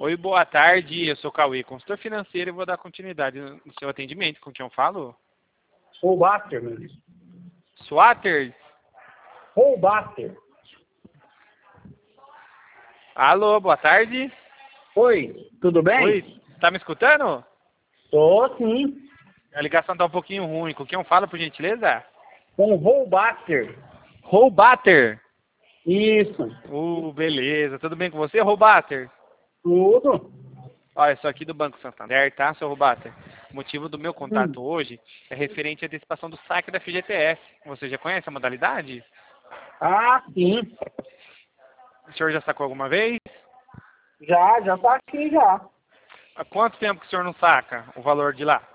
Oi, boa tarde. Eu sou o Cauê, consultor financeiro, e vou dar continuidade no seu atendimento. Com quem eu falo? Roubaster, meu Deus. Swatter? Roubaster. Alô, boa tarde. Oi, tudo bem? Oi, tá me escutando? Tô sim. A ligação tá um pouquinho ruim. Com quem eu falo, por gentileza? Com o Roubaster. Roubater. Isso. Beleza. Tudo bem com você, Roubater? Tudo? Olha, eu sou aqui do Banco Santander, tá, seu Roubater? O motivo do meu Sim. contato hoje é referente à antecipação do saque da FGTS. Você já conhece a modalidade? Ah, sim. O senhor já sacou alguma vez? Já tá aqui já. Há quanto tempo que o senhor não saca o valor de lá?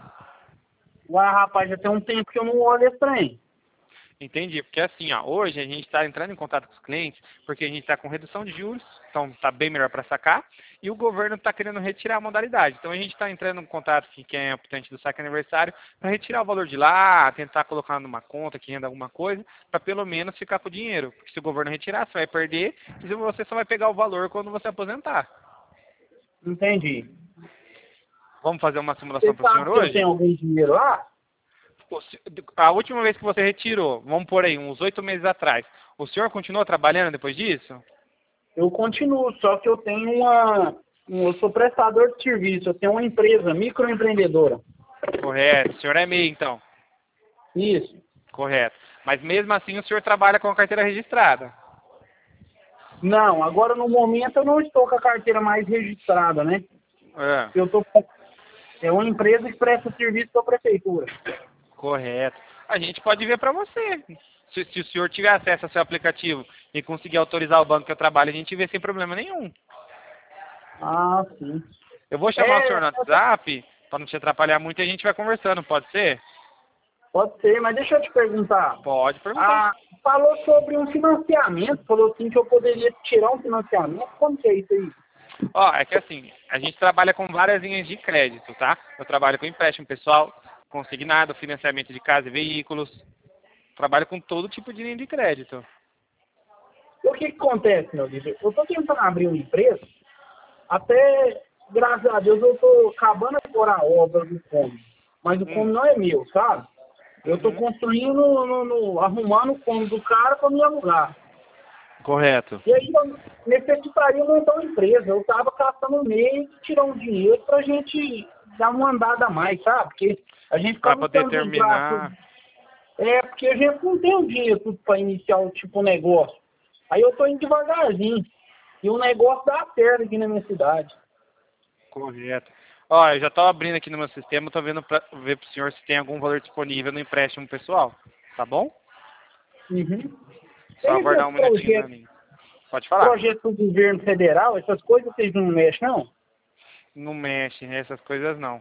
Ué, rapaz, já tem um tempo que eu não olho esse trem. Entendi, porque assim, ó, hoje a gente está entrando em contato com os clientes porque a gente está com redução de juros, então está bem melhor para sacar, e o governo está querendo retirar a modalidade. Então a gente está entrando em contato com quem é optante do saque aniversário para retirar o valor de lá, tentar colocar numa conta que renda alguma coisa, para pelo menos ficar com o dinheiro. Porque se o governo retirar, você vai perder, e você só vai pegar o valor quando você aposentar. Entendi. Vamos fazer uma simulação Você para o senhor sabe se eu tenho hoje? algum dinheiro lá? A última vez que você retirou, vamos por aí, uns 8 meses atrás, o senhor continuou trabalhando depois disso? Eu continuo, só que eu tenho eu sou prestador de serviço, eu tenho uma empresa, microempreendedora. Correto. O senhor é MEI, então. Isso. Correto. Mas mesmo assim o senhor trabalha com a carteira registrada. Não, agora no momento eu não estou com a carteira mais registrada, né? É, Eu tô É uma empresa que presta serviço para a prefeitura. correto. A gente pode ver para você. Se o senhor tiver acesso ao seu aplicativo e conseguir autorizar o banco que eu trabalho, a gente vê sem problema nenhum. Ah, sim. Eu vou chamar o senhor É, no WhatsApp, para não te atrapalhar muito, e a gente vai conversando, pode ser? pode ser, mas deixa eu te perguntar. Pode perguntar. Ah, falou sobre um financiamento, falou assim que eu poderia tirar um financiamento. Como que é isso aí? Ó, é que assim, a gente trabalha com várias linhas de crédito, tá? Eu trabalho com empréstimo pessoal, consignado, financiamento de casa e veículos. Trabalho com todo tipo de linha de crédito. O que que acontece, meu Deus? Eu estou tentando abrir uma empresa, até, graças a Deus, eu estou acabando agora a obra do cômodo. Mas o cômodo não é meu, sabe? Eu estou Uhum. construindo, arrumando o cômodo do cara para me alugar. Correto. E aí eu necessitaria montar uma empresa. Eu estava caçando meio de tirar um dinheiro para a gente dar uma andada a mais, sabe? Porque a gente fica Para poder lutando dos braços. terminar. Porque a gente não tem o dinheiro tudo para iniciar um tipo de negócio. Aí eu estou indo devagarzinho. E o negócio dá certo aqui na minha cidade. Correto. Ó, eu já estou abrindo aqui no meu sistema, estou vendo para ver para o senhor se tem algum valor disponível no empréstimo pessoal. Tá bom? Uhum. Só E aguardar esses um minutinho na linha. Pode falar. projetos do governo federal, essas coisas vocês não mexem, não? Não mexe, essas coisas não.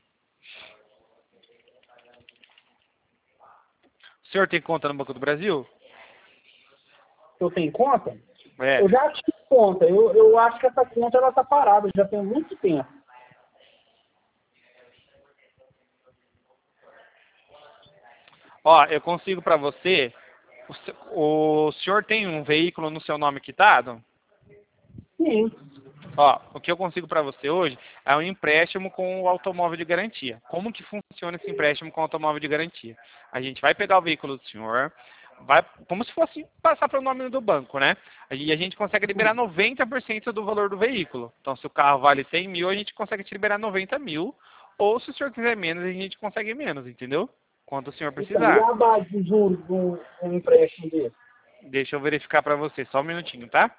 O senhor tem conta no Banco do Brasil? Eu tenho conta? É. Eu já tive conta. Eu acho que essa conta ela está parada, já tem muito tempo. Ó, eu consigo para você. O senhor tem um veículo no seu nome quitado? Sim. Ó, o que eu consigo para você hoje é um empréstimo com o automóvel de garantia. Como que funciona esse empréstimo com o automóvel de garantia? A gente vai pegar o veículo do senhor, vai como se fosse passar para o nome do banco, né? E a gente consegue liberar 90% do valor do veículo. Então, se o carro vale 100 mil, a gente consegue te liberar 90 mil. Ou se o senhor quiser menos, a gente consegue menos, entendeu? Quanto o senhor Então, e precisar. a base de juros do empréstimo dele? Deixa eu verificar para você, só um minutinho, tá?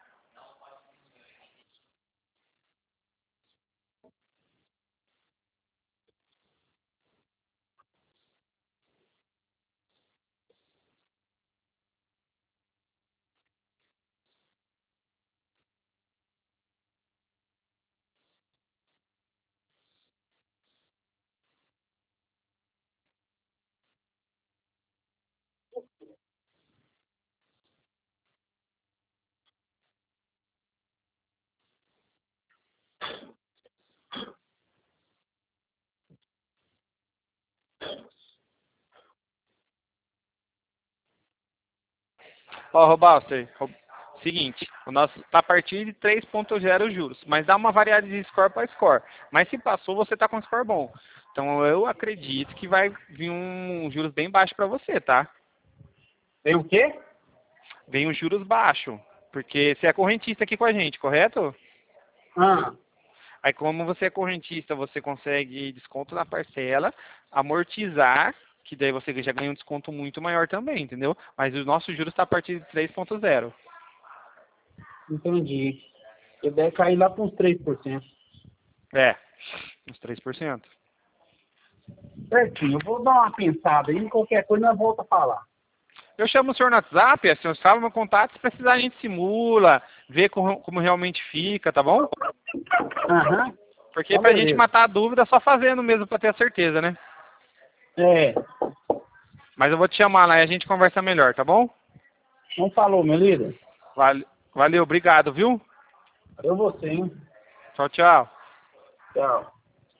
Ó, Robalster, Seguinte, o nosso está a partir de 3,0 juros, mas dá uma variada de score para score. Mas se passou, você está com score bom. Então eu acredito que vai vir um juros bem baixo para você, tá? Tem o quê? Vem um juros baixo, porque você é correntista aqui com a gente, correto? Ah, Aí como você é correntista, você consegue desconto na parcela, amortizar, que daí você já ganha um desconto muito maior também, entendeu? Mas o nosso juros está a partir de 3,0. entendi. Ele deve cair lá para uns 3%. É, uns 3%. Certinho, eu vou dar uma pensada aí, qualquer coisa nós volta a falar. Eu chamo o senhor no WhatsApp, o senhor salva meu contato, se precisar a gente simula, vê como realmente fica, tá bom? Aham. Porque Então, pra gente beleza. matar a dúvida, só fazendo mesmo pra ter a certeza, né? É, Mas eu vou te chamar lá e a gente conversa melhor, tá bom? não falou, meu líder? Valeu, obrigado, viu? Valeu você, hein? Tchau, tchau. Tchau.